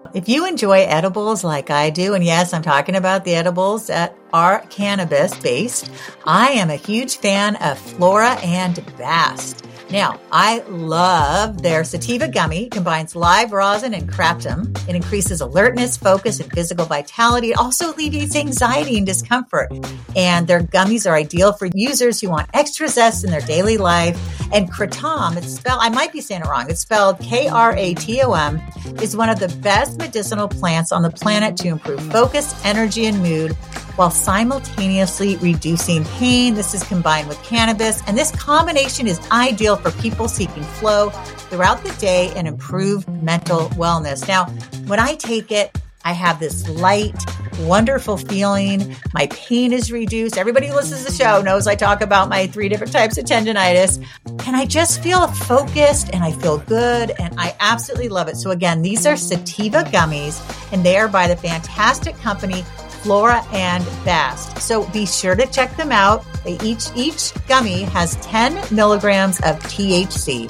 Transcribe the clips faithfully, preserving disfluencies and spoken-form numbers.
If you enjoy edibles like I do, and yes, I'm talking about the edibles that are cannabis-based, I am a huge fan of Flora and Bast. Now, I love their sativa gummy. It combines live rosin and kratom. It increases alertness, focus, and physical vitality. It also alleviates anxiety and discomfort. And their gummies are ideal for users who want extra zest in their daily life. And kratom, it's spelled, I might be saying it wrong, it's spelled K R A T O M, is one of the best medicinal plants on the planet to improve focus, energy, and mood while simultaneously reducing pain. This is combined with cannabis, and this combination is ideal for people seeking flow throughout the day and improved mental wellness. Now, when I take it, I have this light, wonderful feeling. My pain is reduced. Everybody who listens to the show knows I talk about my three different types of tendonitis. And I just feel focused and I feel good and I absolutely love it. So again, these are sativa gummies and they are by the fantastic company Flora and Bast. So be sure to check them out. They each, each gummy has ten milligrams of T H C.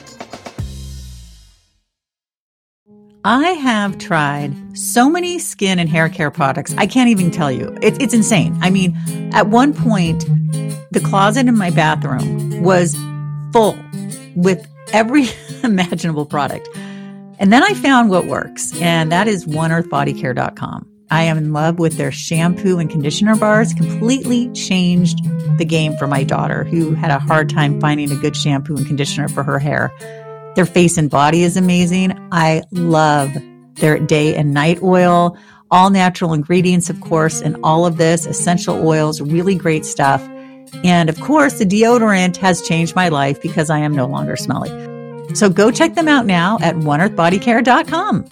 I have tried so many skin and hair care products. I can't even tell you. It, it's insane. I mean, at one point, the closet in my bathroom was full with every imaginable product. And then I found what works, and that is one earth body care dot com. I am in love with their shampoo and conditioner bars. Completely changed the game for my daughter, who had a hard time finding a good shampoo and conditioner for her hair. Their face and body is amazing. I love their day and night oil, all natural ingredients, of course, and all of this, essential oils, really great stuff. And of course, the deodorant has changed my life because I am no longer smelly. So go check them out now at one earth body care dot com.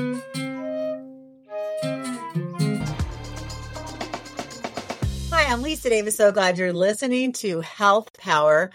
Hi, I'm Lisa Davis. So glad you're listening to Health Power.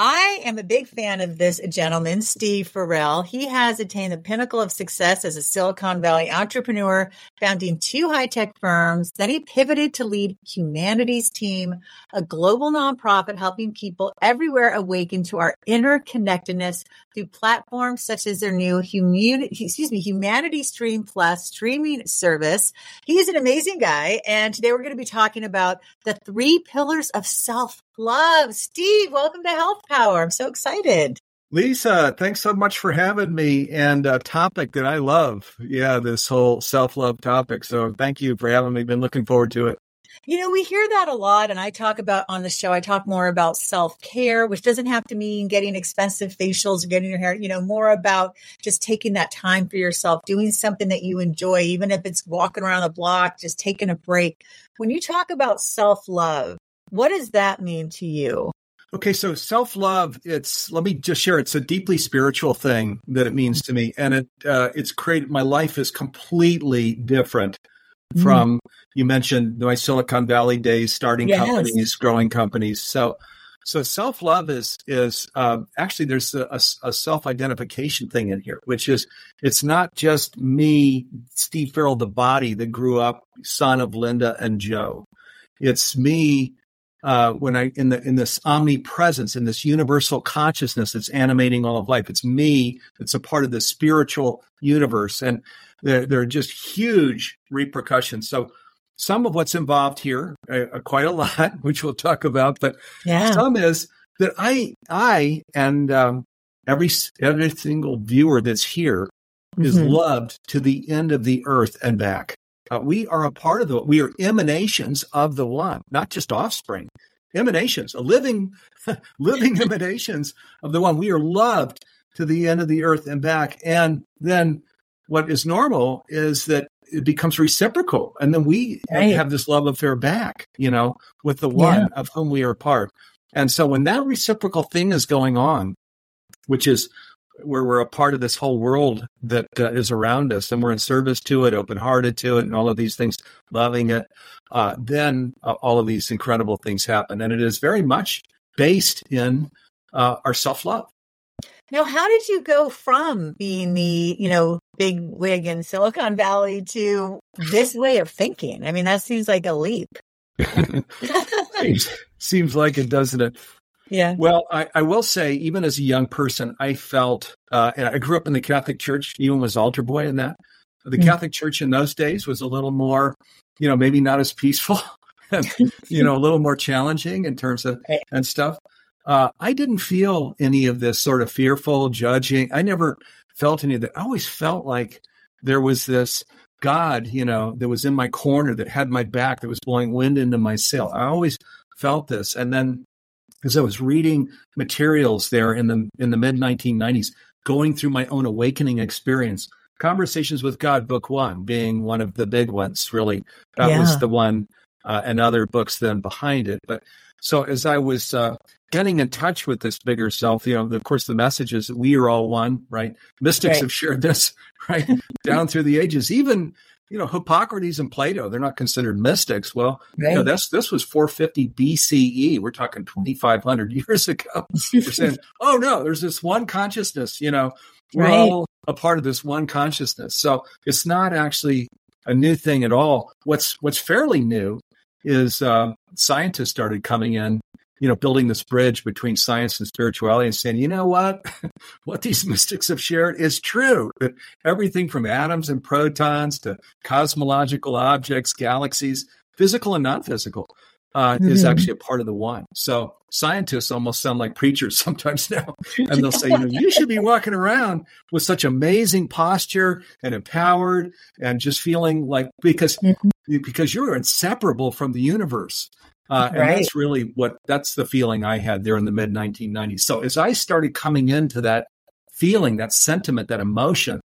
I am a big fan of this gentleman, Steve Farrell. He has attained the pinnacle of success as a Silicon Valley entrepreneur, founding two high-tech firms. Then he pivoted to lead Humanity's Team, a global nonprofit helping people everywhere awaken to our interconnectedness through platforms such as their new Humanity, excuse me, Humanity Stream Plus streaming service. He's an amazing guy, and today we're going to be talking about the three pillars of self-love. Steve, welcome to Health Power. I'm so excited. Lisa, thanks so much for having me, and a topic that I love. Yeah, this whole self-love topic. So thank you for having me. Been looking forward to it. You know, we hear that a lot, and I talk about on the show, I talk more about self-care, which doesn't have to mean getting expensive facials or getting your hair, you know, more about just taking that time for yourself, doing something that you enjoy, even if it's walking around the block, just taking a break. When you talk about self-love, what does that mean to you? Okay, so self-love, it's, let me just share, it's a deeply spiritual thing that it means to me. And it uh, it's created, my life is completely different mm. from, you mentioned my Silicon Valley days, starting yes. companies, growing companies. So so self-love is, is uh, actually, there's a, a, a self-identification thing in here, which is, it's not just me, Steve Farrell, the body that grew up, son of Linda and Joe. It's me. Uh, when I, in the, in this omnipresence, in this universal consciousness that's animating all of life, it's me. It's a part of the spiritual universe. And there, there are just huge repercussions. So some of what's involved here, uh, quite a lot, which we'll talk about, but yeah. some is that I, I, and, um, every, every single viewer that's here mm-hmm. is loved to the end of the earth and back. Uh, we are a part of the, we are emanations of the one, not just offspring, emanations, a living, living emanations of the one. We are loved to the end of the earth and back. And then what is normal is that it becomes reciprocal. And then we right. have this love affair back, you know, with the one yeah. of whom we are part. And so when that reciprocal thing is going on, which is where we're a part of this whole world that uh, is around us, and we're in service to it, open-hearted to it, and all of these things, loving it, uh, then uh, all of these incredible things happen. And it is very much based in uh, our self-love. Now, how did you go from being the, you know, big wig in Silicon Valley to this way of thinking? I mean, that seems like a leap. seems, seems like it, doesn't it? Yeah. Well, I, I will say, even as a young person, I felt, uh, and I grew up in the Catholic Church, even was altar boy in that. The mm-hmm. Catholic Church in those days was a little more, you know, maybe not as peaceful, and, you know, a little more challenging in terms of right. and stuff. Uh, I didn't feel any of this sort of fearful judging. I never felt any of that. I always felt like there was this God, you know, that was in my corner, that had my back, that was blowing wind into my sail. I always felt this. And then as I was reading materials there in the in the mid nineteen nineties, going through my own awakening experience, Conversations with God, book one, being one of the big ones, really. That yeah. was the one, uh, and other books then behind it. But so as I was uh, getting in touch with this bigger self, you know, of course, the message is that we are all one, right? Mystics right. have shared this, right, down through the ages. Even, you know, Hippocrates and Plato, they're not considered mystics. Well, right. you know, that's, this was four fifty B C E. We're talking twenty-five hundred years ago. We're saying, oh, no, there's this one consciousness, you know, we're right. all a part of this one consciousness. So it's not actually a new thing at all. What's what's fairly new is uh, scientists started coming in, you know, building this bridge between science and spirituality and saying, you know what, what these mystics have shared is true. That everything from atoms and protons to cosmological objects, galaxies, physical and non-physical, uh, mm-hmm. is actually a part of the one. So scientists almost sound like preachers sometimes now. And they'll say, you know, you should be walking around with such amazing posture and empowered and just feeling like, because, mm-hmm. because you're inseparable from the universe. Uh, and right. that's really what, that's the feeling I had there in the mid nineteen nineties. So as I started coming into that feeling, that sentiment, that emotion,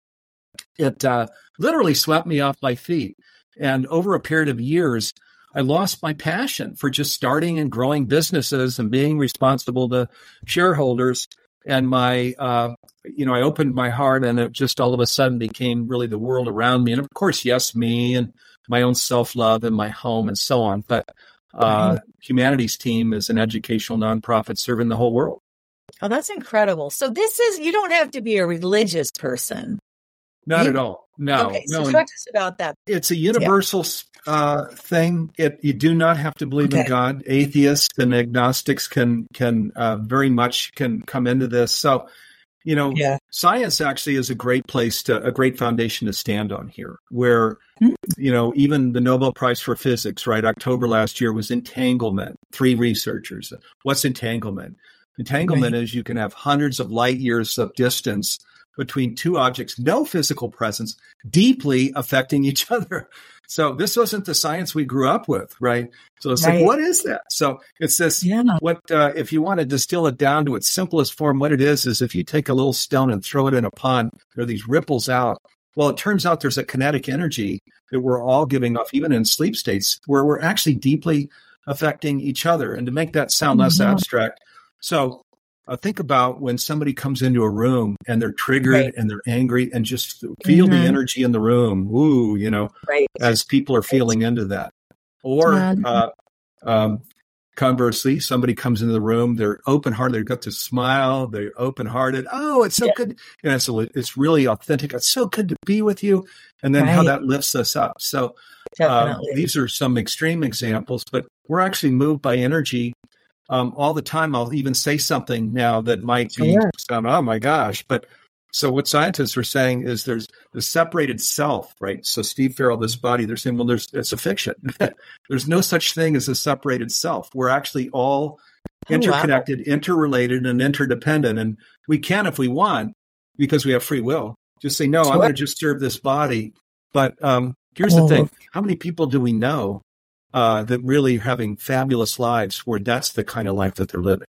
it uh, literally swept me off my feet. And over a period of years, I lost my passion for just starting and growing businesses and being responsible to shareholders. And my, uh, you know, I opened my heart, and it just all of a sudden became really the world around me. And of course, yes, me and my own self-love and my home and so on. But uh, Humanities Team is an educational nonprofit serving the whole world. Oh, that's incredible. So this is, you don't have to be a religious person. Not you, at all. No. Okay, so no. talk to us about that. It's a universal yeah. uh, thing. It, you do not have to believe okay. in God. Atheists and agnostics can can uh, very much can come into this. So, you know, yeah. science actually is a great place to, a great foundation to stand on here, where, mm-hmm. you know, even the Nobel Prize for Physics, right, October last year was entanglement. Three researchers. What's entanglement? Entanglement right. is you can have hundreds of light years of distance between two objects, no physical presence, deeply affecting each other. So this wasn't the science we grew up with, right? So it's right. like, what is that? So it's this, yeah. what, uh, if you want to distill it down to its simplest form, what it is, is if you take a little stone and throw it in a pond, there are these ripples out. Well, it turns out there's a kinetic energy that we're all giving off, even in sleep states, where we're actually deeply affecting each other. And to make that sound less mm-hmm. abstract, so Uh, think about when somebody comes into a room and they're triggered right. and they're angry, and just feel mm-hmm. the energy in the room. Ooh, you know, right. as people are feeling right. into that. Or uh, um, conversely, somebody comes into the room, they're open-hearted, they've got to smile, they're open-hearted. Oh, it's so yeah. good. You know, so it's really authentic. It's so good to be with you. And then right. how that lifts us up. So uh, these are some extreme examples, but we're actually moved by energy. Um, all the time. I'll even say something now that might be, yeah. some, oh my gosh. But so what scientists are saying is there's the separated self, right? So Steve Farrell, this body, they're saying, well, there's, it's a fiction. There's no such thing as a separated self. We're actually all interconnected, oh, wow. interrelated, and interdependent. And we can, if we want, because we have free will, just say, no, so I'm going to just serve this body. But um, here's oh. the thing. How many people do we know Uh, that really are having fabulous lives where that's the kind of life that they're living?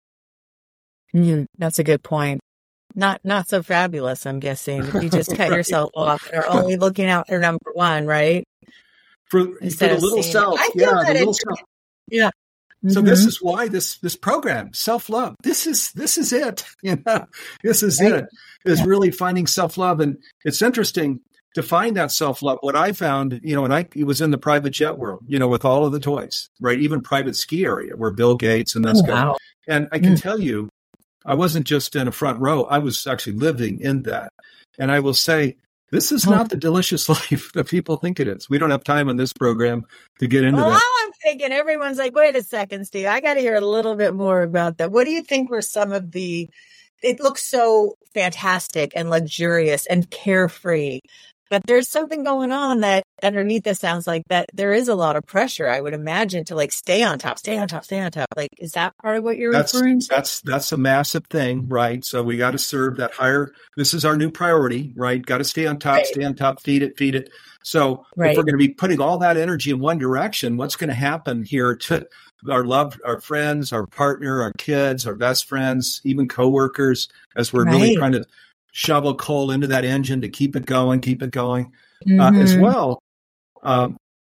Mm, that's a good point. Not not so fabulous, I'm guessing. If you just cut right. yourself off and are only looking out for number one, right? For, for the little self. I feel yeah, that the little self. Yeah. Mm-hmm. So this is why this this program, self-love, this is this is it. You know, this is right. it. Is yeah. really finding self-love. And it's interesting to find that self-love. What I found, you know, and I it was in the private jet world, you know, with all of the toys, right? Even private ski area where Bill Gates and this oh, guy. Wow. And I can mm. tell you, I wasn't just in a front row. I was actually living in that. And I will say, this is oh. not the delicious life that people think it is. We don't have time on this program to get into well, that. Now I'm thinking everyone's like, wait a second, Steve, I got to hear a little bit more about that. What do you think were some of the, it looks so fantastic and luxurious and carefree. But there's something going on that underneath this sounds like that there is a lot of pressure, I would imagine, to like stay on top, stay on top, stay on top. Like, is that part of what you're That's referring to? that's that's a massive thing, right? So we got to serve that higher. This is our new priority, right? Got to stay on top, Right. stay on top, feed it, feed it. So Right. if we're going to be putting all that energy in one direction, what's going to happen here to our loved, our friends, our partner, our kids, our best friends, even coworkers, as we're really Right. trying to shovel coal into that engine to keep it going, keep it going. Uh, Mhm. as well, um,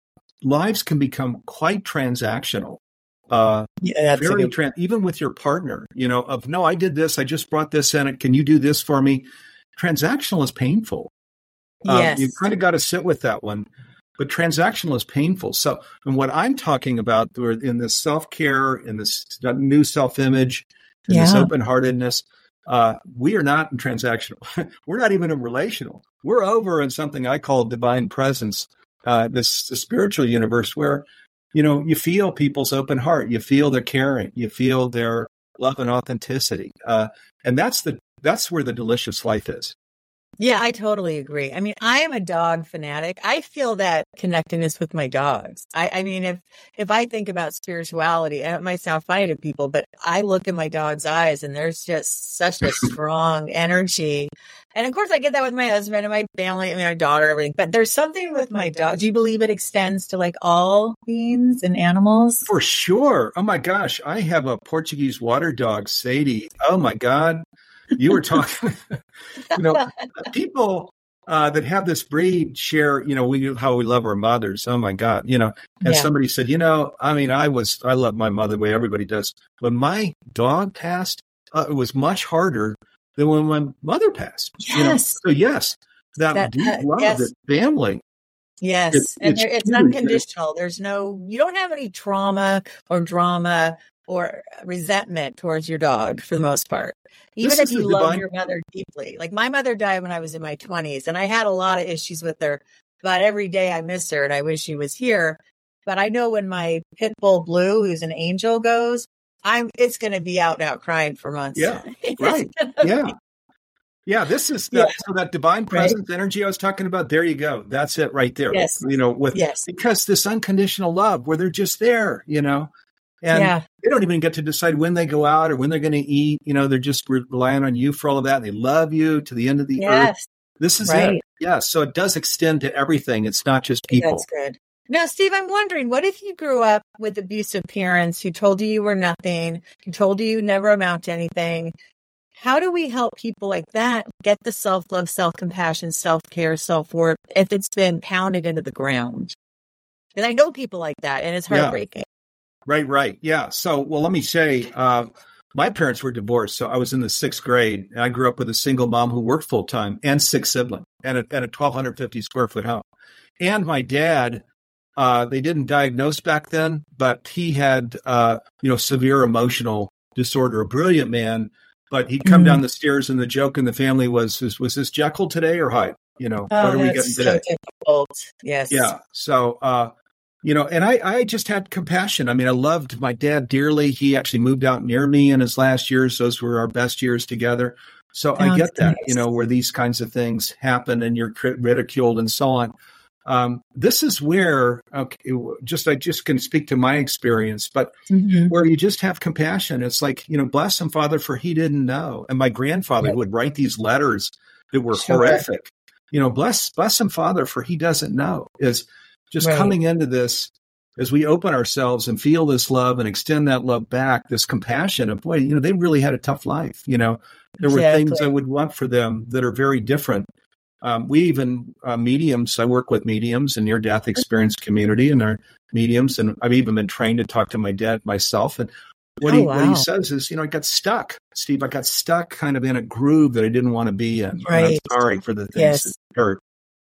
lives can become quite transactional. Uh, Yeah, that's a very good- tran even with your partner, you know, of no, I did this, I just brought this in. Can you do this for me? Transactional is painful. Um, Yes. you kind of got to sit with that one, but transactional is painful. So, and what I'm talking about we're in this self care, in this new self image, in this Yeah. open heartedness, uh, we are not in transactional. We're not even in relational. We're over in something I call divine presence, uh, this the spiritual universe where, you know, you feel people's open heart, you feel their caring, you feel their love and authenticity, uh, and that's the that's where the delicious life is. Yeah, I totally agree. I mean, I am a dog fanatic. I feel that connectedness with my dogs. I, I mean, if if I think about spirituality, and it might sound funny to people, but I look in my dog's eyes and there's just such a strong energy. And of course, I get that with my husband and my family and my daughter, everything. But there's something with my dog. Do you believe it extends to like all beings and animals? For sure. Oh my gosh, I have a Portuguese water dog, Sadie. Oh my God. You were talking, you know, people uh, that have this breed share, you know, we how we love our mothers. Oh my God, you know, and Yeah. somebody said, you know, I mean, I was, I love my mother the way everybody does. When my dog passed, uh, it was much harder than when my mother passed. You know? Yes. So yes, that, That, deep uh, love, yes. that family. Yes. It's- and it's there, it's huge. unconditional. There's no, you don't have any trauma or drama or resentment towards your dog for the most part. Even This if is you the love divine- your mother deeply. Like my mother died when I was in my twenties and I had a lot of issues with her, but every day I miss her and I wish she was here. But I know when my pit bull Blue, who's an angel, goes, I'm, it's going to be out and out crying for months. Yeah, It's right. gonna Yeah. be- Yeah, this is Yeah. that, so that divine presence energy I was talking about. There you go. That's it right there. Yes. You know, with Yes. because this unconditional love where they're just there, you know, and Yeah. they don't even get to decide when they go out or when they're going to eat. You know, they're just re- relying on you for all of that. And they love you to the end of the earth. Yes. This is Right. it. Yeah. So it does extend to everything. It's not just people. That's good. Now, Steve, I'm wondering, what if you grew up with abusive parents who told you you were nothing, who told you you never amount to anything? How do we help people like that get the self-love, self-compassion, self-care, self-worth if it's been pounded into the ground? And I know people like that, and it's Yeah. heartbreaking. Right, right. Yeah. So, well, let me say, uh, my parents were divorced. So I was in the sixth grade. And I grew up with a single mom who worked full time and six siblings and a, and a twelve fifty square foot home. And my dad, uh, they didn't diagnose back then, but he had, uh, you know, severe emotional disorder, a brilliant man, but he'd come Mhm. down the stairs and the joke in the family was, was, was this Jekyll today or Hyde? You know, Oh, what are we that's getting so today? difficult. Yes. Yeah. So, uh, you know, and I, I just had compassion. I mean, I loved my dad dearly. He actually moved out near me in his last years. Those were our best years together. So I Oh, get that, nice. you know, where these kinds of things happen and you're crit- ridiculed and so on. Um, this is where, okay, just, I just can speak to my experience, but Mhm. where you just have compassion. It's like, you know, bless him, Father, for he didn't know. And my grandfather Yep. would write these letters that were Sure. horrific. You know, bless, bless him, Father, for he doesn't know. Is just Right. coming into this as we open ourselves and feel this love and extend that love back, this compassion of, boy, you know, they really had a tough life. You know, there were Exactly. things I would want for them that are very different. Um, we even, uh, mediums, I work with mediums in near-death experience community and our mediums. And I've even been trained to talk to my dad myself. And what, Oh, he, what he wow. says is, you know, I got stuck, Steve. I got stuck kind of in a groove that I didn't want to be in. And I'm Right. sorry for the things Yes. that hurt.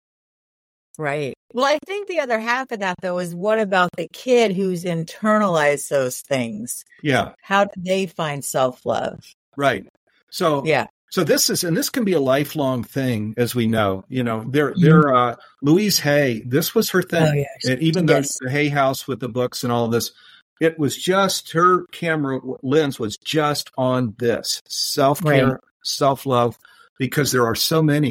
Right. Well, I think the other half of that, though, is what about the kid who's internalized those things? Yeah, How do they find self-love? right. So, Yeah. so this is, and this can be a lifelong thing, as we know. You know, there, Mhm. there. Uh, Louise Hay, this was her thing. Oh, yes. And even though Yes. the Hay House with the books and all of this, it was just her camera lens was just on this self care, Right. self love, because there are so many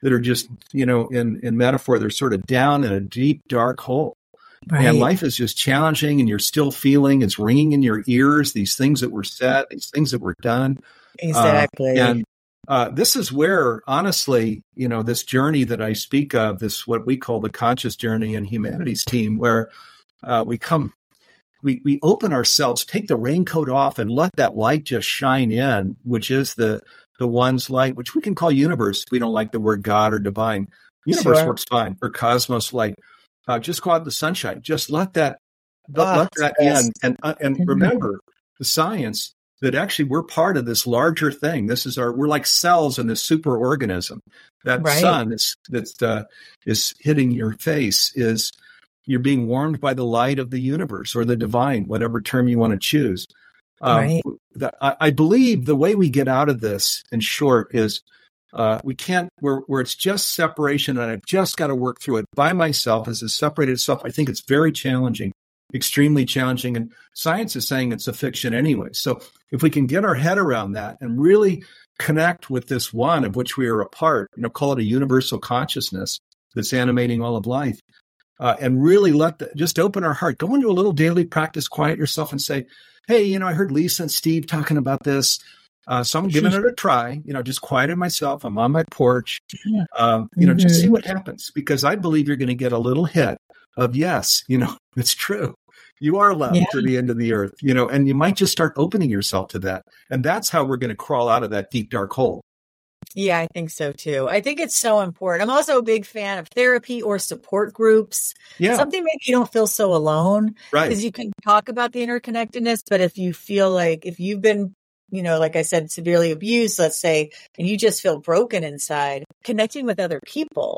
that are just, you know, in, in metaphor, they're sort of down in a deep, dark hole. Right. And life is just challenging, and you're still feeling it's ringing in your ears, these things that were said, these things that were done. Exactly. Uh, and uh, this is where, honestly, you know, this journey that I speak of, this what we call the conscious journey in Humanities Team, where uh, we come, we, we open ourselves, take the raincoat off, and let that light just shine in, which is the the one's light, which we can call universe. We don't like the word God or divine. Universe sure. works fine, or cosmos light. Uh, just go out in the sunshine. Just let that let, oh, let that in, and uh, and mm-hmm. remember the science that actually we're part of this larger thing. This is our we're like cells in this superorganism. That right. sun that's that uh, is hitting your face is you're being warmed by the light of the universe or the divine, whatever term you want to choose. Um, right. that, I, I believe the way we get out of this, in short, is uh, we can't, where, where it's just separation and I've just got to work through it by myself as a separated self. I think it's very challenging, extremely challenging. And science is saying it's a fiction anyway. So if we can get our head around that and really connect with this one of which we are a part, you know, call it a universal consciousness that's animating all of life, uh, and really let the, just open our heart, go into a little daily practice, quiet yourself and say, hey, you know, I heard Lisa and Steve talking about this. Uh, so I'm giving it a try, you know, just quieted myself. I'm on my porch, yeah. um, you know, mm-hmm. just see what happens, because I believe you're going to get a little hit of, yes, you know, it's true. You are loved yeah. to the end of the earth, you know, and you might just start opening yourself to that. And that's how we're going to crawl out of that deep, dark hole. Yeah, I think so too. I think it's so important. I'm also a big fan of therapy or support groups. Yeah. Something maybe you don't feel so alone. Right. Because you can talk about the interconnectedness, but if you feel like, if you've been, you know, like I said, severely abused, let's say, and you just feel broken inside, connecting with other people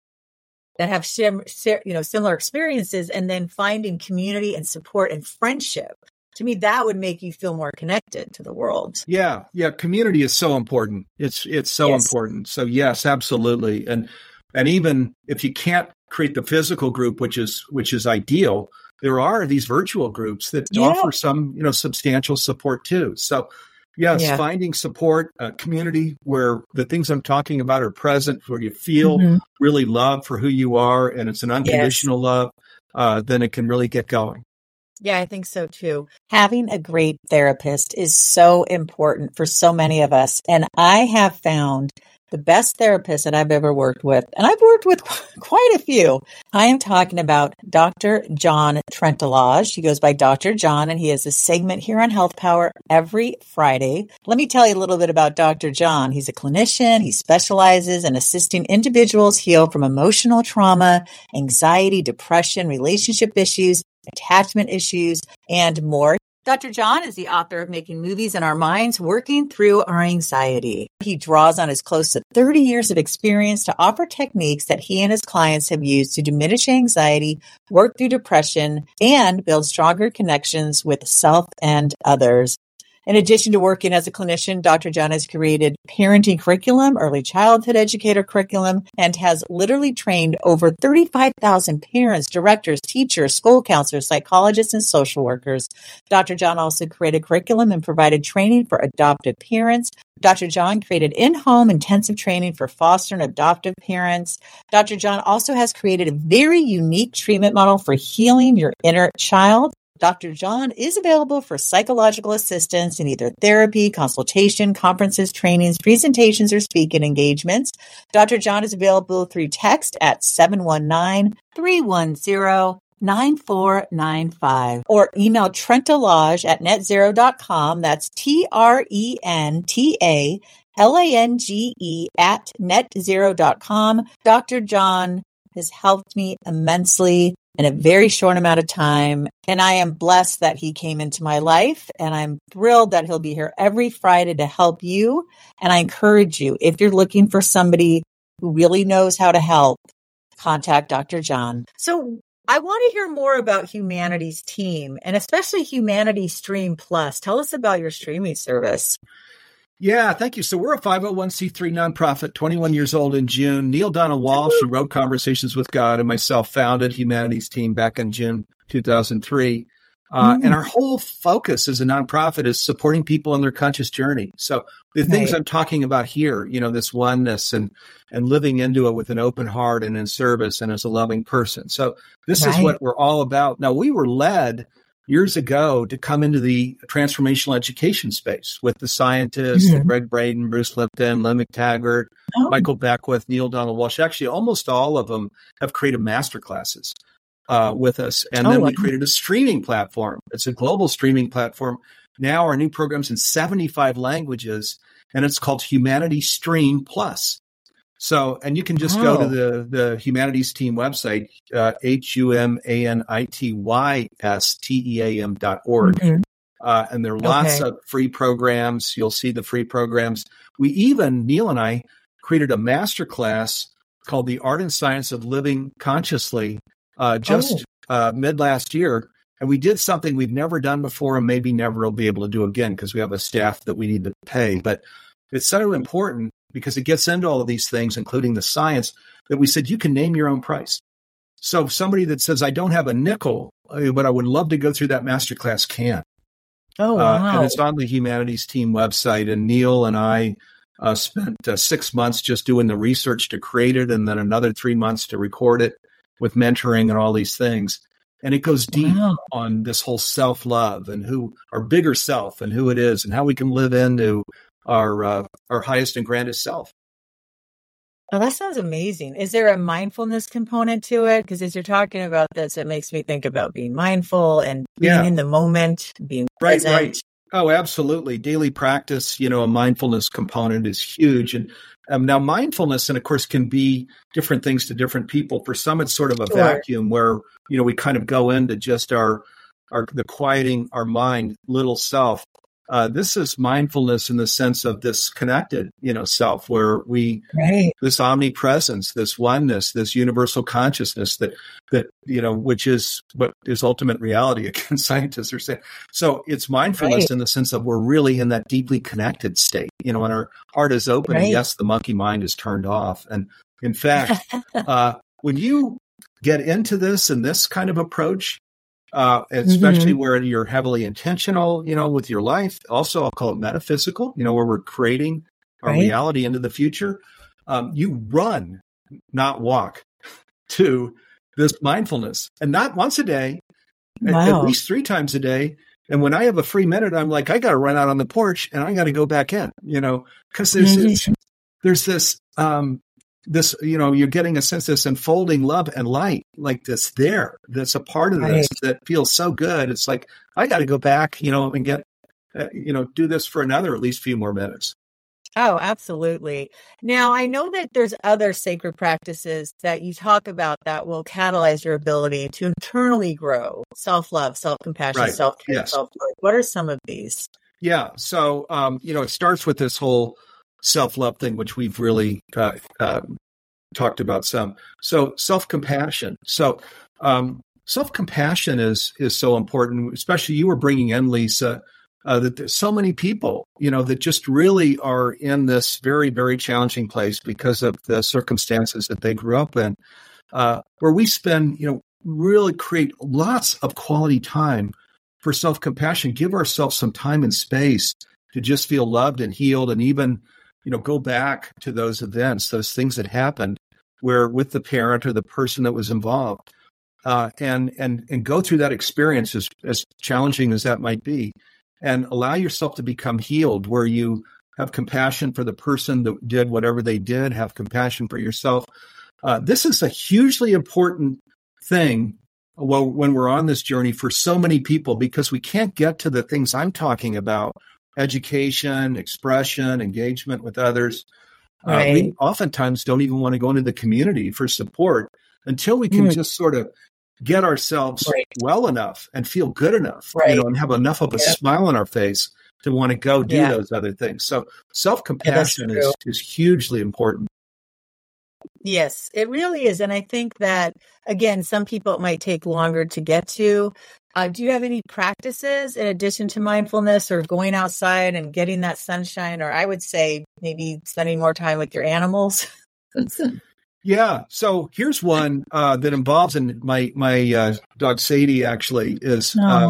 that have sim, you know, similar experiences, and then finding community and support and friendship. To me, that would make you feel more connected to the world. Yeah. Yeah. Community is so important. It's, it's so yes. important. So yes, absolutely. And, and even if you can't create the physical group, which is, which is ideal, there are these virtual groups that yeah. offer some, you know, substantial support too. So yes, yeah. finding support, a community where the things I'm talking about are present, where you feel mm-hmm. really loved for who you are, and it's an unconditional yes. love, uh, then it can really get going. Yeah, I think so too. Having a great therapist is so important for so many of us. And I have found the best therapist that I've ever worked with, and I've worked with quite a few. I am talking about Doctor John Trentallage. He goes by Doctor John, and he has a segment here on Health Power every Friday. Let me tell you a little bit about Doctor John. He's a clinician. He specializes in assisting individuals heal from emotional trauma, anxiety, depression, relationship issues, attachment issues, and more. Doctor John is the author of Making Movies in Our Minds, Working Through Our Anxiety. He draws on his close to thirty years of experience to offer techniques that he and his clients have used to diminish anxiety, work through depression, and build stronger connections with self and others. In addition to working as a clinician, Doctor John has created parenting curriculum, early childhood educator curriculum, and has literally trained over thirty-five thousand parents, directors, teachers, school counselors, psychologists, and social workers. Doctor John also created curriculum and provided training for adoptive parents. Doctor John created in-home intensive training for foster and adoptive parents. Doctor John also has created a very unique treatment model for healing your inner child. Doctor John is available for psychological assistance in either therapy, consultation, conferences, trainings, presentations, or speaking engagements. Doctor John is available through text at seven one nine, three one zero, nine four nine five or email Trentallage at net zero dot com. That's T R E N T A L A N G E at net zero dot com. Doctor John has helped me immensely in a very short amount of time. And I am blessed that he came into my life, and I'm thrilled that he'll be here every Friday to help you. And I encourage you, if you're looking for somebody who really knows how to help, contact Doctor John. So I want to hear more about Humanities Team, and especially Humanities Stream Plus. Tell us about your streaming service. Yeah, thank you. So we're a five oh one c three nonprofit, twenty-one years old in June. Neil Donald Walsh, who wrote Conversations with God, and myself founded Humanities Team back in June two thousand three. Uh, Mm. And our whole focus as a nonprofit is supporting people in their conscious journey. So the things Right. I'm talking about here, you know, this oneness and, and living into it with an open heart and in service and as a loving person. So this is Right. what we're all about. Now, we were led years ago to come into the transformational education space with the scientists, Mhm. Greg Braden, Bruce Lipton, Lynn McTaggart, Oh, Michael Beckwith, Neil Donald Walsh. Actually, almost all of them have created master classes uh, with us. And oh, then wow. we created a streaming platform. It's a global streaming platform. Now our new program's in seventy-five languages, and it's called Humanity Stream Plus. So, and you can just go to Wow. the, the Humanities Team website, uh, H U M A N I T Y S T E A M dot org. Mhm. Uh, and there are lots Okay. of free programs. You'll see the free programs. We even, Neil and I, created a master class called The Art and Science of Living Consciously uh, just Oh, uh, mid last year. And we did something we've never done before and maybe never will be able to do again because we have a staff that we need to pay. But it's so important because it gets into all of these things, including the science, that we said you can name your own price. So somebody that says, I don't have a nickel, uh, but I would love to go through that masterclass can. oh, Uh, and wow. it's on the Humanities Team website. And Neil and I uh, spent uh, six months just doing the research to create it, and then another three months to record it with mentoring and all these things. And it goes deep Wow. on this whole self-love and who our bigger self and who it is and how we can live into our uh, our highest and grandest self. Oh, that sounds amazing. Is there a mindfulness component to it? Because as you're talking about this, it makes me think about being mindful and being Yeah. in the moment, being Right, present. right. Oh, absolutely. Daily practice, you know, a mindfulness component is huge. And um, now mindfulness, and of course, can be different things to different people. For some, it's sort of a Sure. vacuum where, you know, we kind of go into just our, our the quieting our mind, little self. Uh, this is mindfulness in the sense of this connected, you know, self where we, Right. this omnipresence, this oneness, this universal consciousness that, that, you know, which is what is ultimate reality, again, scientists are saying. So it's mindfulness Right. in the sense of we're really in that deeply connected state, you know, and our heart is open and Right. yes, the monkey mind is turned off. And in fact, uh, when you get into this and this kind of approach, uh, especially Mhm. where you're heavily intentional, you know, with your life, also I'll call it metaphysical, you know, where we're creating our Right. reality into the future. Um, you run, not walk, to this mindfulness, and not once a day, at, at Wow. least three times a day. And when I have a free minute, I'm like, I got to run out on the porch and I got to go back in, you know, because there's this, Mhm. there's this, um, this, you know, you're getting a sense of this unfolding love and light, like this there, that's a part of Right. this that feels so good. It's like, I got to go back, you know, and get, uh, you know, do this for another at least few more minutes. Oh, absolutely. Now, I know that there's other sacred practices that you talk about that will catalyze your ability to internally grow self-love, self-compassion, Right. self-care, Yes. self-worth. What are some of these? Yeah. So, um, you know, it starts with this whole self-love thing, which we've really uh, uh, talked about some. So self-compassion. So um, self-compassion is is so important, especially you were bringing in, Lisa, uh, that there's so many people, you know, that just really are in this very, very challenging place because of the circumstances that they grew up in, uh, where we spend, you know, really create lots of quality time for self-compassion, give ourselves some time and space to just feel loved and healed, and even, you know, go back to those events, those things that happened where with the parent or the person that was involved, uh, and and and go through that experience as, as challenging as that might be, and allow yourself to become healed, where you have compassion for the person that did whatever they did, have compassion for yourself. Uh, this is a hugely important thing well, when we're on this journey for so many people, because we can't get to the things I'm talking about, education, expression, engagement with others. Uh, Right. we oftentimes don't even want to go into the community for support until we can Mm. just sort of get ourselves Right. well enough and feel good enough, you Right. know, and have enough of a Yeah. smile on our face to want to go do Yeah. those other things. So Yeah, that's self-compassion true. is, is hugely important. Yes, it really is. And I think that, again, some people it might take longer to get to. Uh, do you have any practices in addition to mindfulness or going outside and getting that sunshine? Or I would say maybe spending more time with your animals. Yeah. So here's one uh, that involves, and my my uh, dog Sadie actually is uh, No.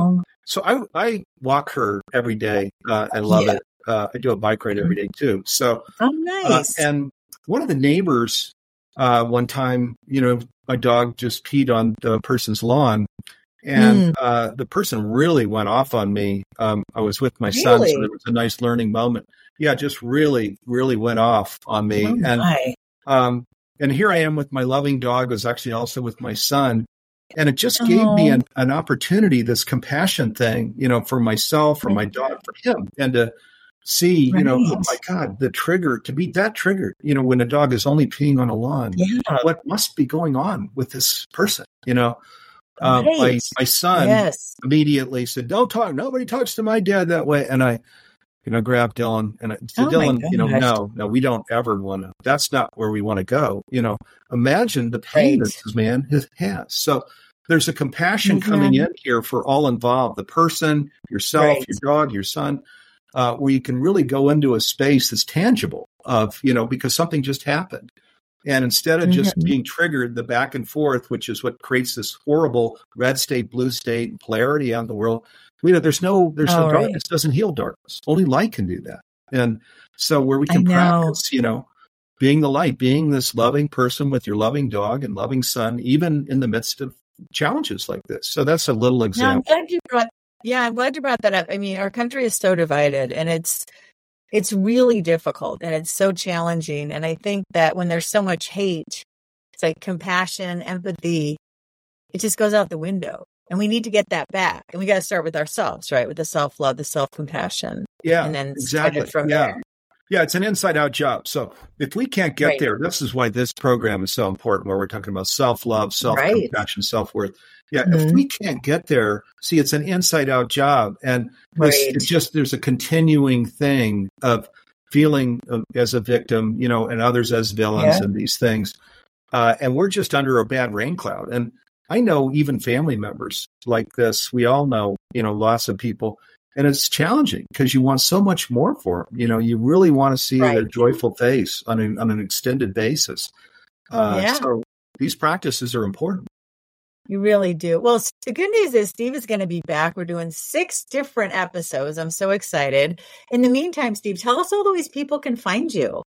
so I, I walk her every day. Uh, I love yeah. it. Uh, I do a bike ride every day too. So, oh, nice. Uh, and one of the neighbors, uh, one time, you know, my dog just peed on the person's lawn, and mm. uh, the person really went off on me. Um, I was with my really? son, so it was a nice learning moment. Yeah, just really, really went off on me. Oh, and my. um, and here I am with my loving dog, who's actually also with my son. And it just gave oh. me an, an opportunity, this compassion thing, you know, for myself, for my dog, for him, and to see, right. you know, oh my God, the trigger, to be that triggered, you know, when a dog is only peeing on a lawn, yeah. what must be going on with this person, you know? Um, right. my, my son yes. immediately said, don't talk, nobody talks to my dad that way. And I, you know, grabbed Dylan and I said, oh Dylan, you know, no, no, we don't ever want to, that's not where we want to go. You know, imagine the pain right. this man has. So there's a compassion mm-hmm. coming in here for all involved, the person, yourself, right. your dog, your son, uh, where you can really go into a space that's tangible of, you know, because something just happened. And instead of mm-hmm. just being triggered, the back and forth, which is what creates this horrible red state, blue state, and polarity out in the world, you know, there's no, there's oh, no darkness. Right. Doesn't heal darkness. Only light can do that. And so where we can practice, you know, being the light, being this loving person with your loving dog and loving son, even in the midst of challenges like this. So that's a little example. Yeah, I'm glad you brought, yeah, I'm glad you brought that up. I mean, our country is so divided, and it's, it's really difficult, and it's so challenging. And I think that when there's so much hate, it's like compassion, empathy, it just goes out the window. And we need to get that back. And we got to start with ourselves, right? With the self-love, the self-compassion. Yeah, and then exactly. From yeah. there. Yeah, it's an inside-out job. So if we can't get right. there, this is why this program is so important, where we're talking about self-love, self-compassion, right. self-worth. Yeah, mm-hmm. if we can't get there, see, it's an inside-out job. And right. it's just there's a continuing thing of feeling as a victim, you know, and others as villains yeah. and these things. Uh, and we're just under a bad rain cloud. And I know even family members like this, we all know, you know, lots of people, and it's challenging because you want so much more for them. You know, you really want to see right. their joyful face on, a, on an extended basis. Uh, yeah. So these practices are important. You really do. Well, the good news is Steve is going to be back. We're doing six different episodes. I'm so excited. In the meantime, Steve, tell us all the ways people can find you.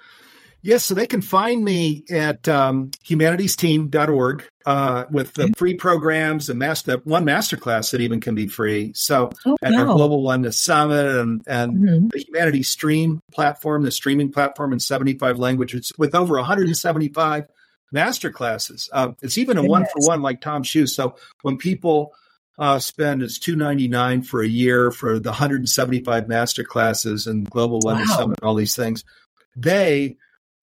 Yes, so they can find me at um, humanities team dot org uh, with the free programs, and master, one masterclass that even can be free. So oh, at wow. our Global Oneness Summit and, and mm-hmm. the Humanities Stream platform, the streaming platform in seventy-five languages with over one hundred seventy-five masterclasses. Uh, it's even a one-for-one like Tom Shoes. So when people uh, spend, it's two hundred ninety-nine dollars for a year for the one hundred seventy-five masterclasses and Global Oneness wow. Summit, all these things, they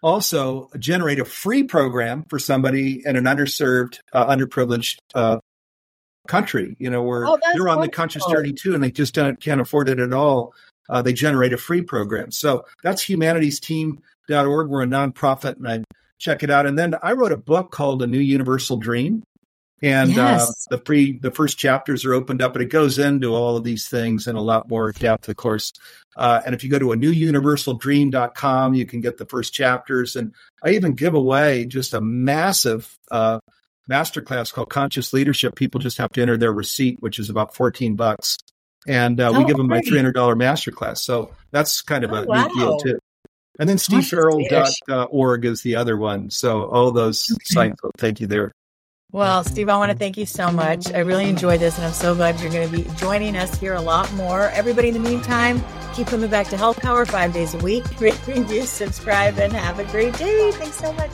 also generate a free program for somebody in an underserved, uh, underprivileged uh, country, you know, where oh, they're on wonderful. the conscious journey too, and they just don't, can't afford it at all. Uh, they generate a free program. So that's humanities team dot org. We're a nonprofit, and I check it out. And then I wrote a book called A New Universal Dream. And yes. uh, the free, the first chapters are opened up, and it goes into all of these things in a lot more depth, of course. Uh, and if you go to a new universal dream dot com, you can get the first chapters. And I even give away just a massive uh, masterclass called Conscious Leadership. People just have to enter their receipt, which is about fourteen bucks. And uh, we oh, give them my great. three hundred dollars masterclass. So that's kind of oh, a wow. neat deal, too. And then steve farrell dot org is the other one. So all those okay. sites will take you there. Well, Steve, I want to thank you so much. I really enjoyed this, and I'm so glad you're going to be joining us here a lot more. Everybody, in the meantime, keep coming back to Health Power five days a week. Rate, review, subscribe, and have a great day. Thanks so much.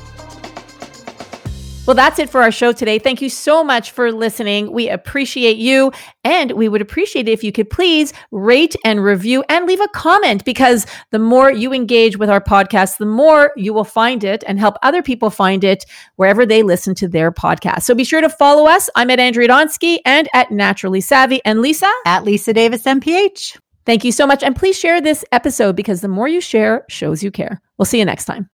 Well, that's it for our show today. Thank you so much for listening. We appreciate you, and we would appreciate it if you could please rate and review and leave a comment, because the more you engage with our podcast, the more you will find it and help other people find it wherever they listen to their podcast. So be sure to follow us. I'm at Andrea Donsky and at Naturally Savvy, and Lisa at Lisa Davis M P H. Thank you so much. And please share this episode, because the more you share shows you care. We'll see you next time.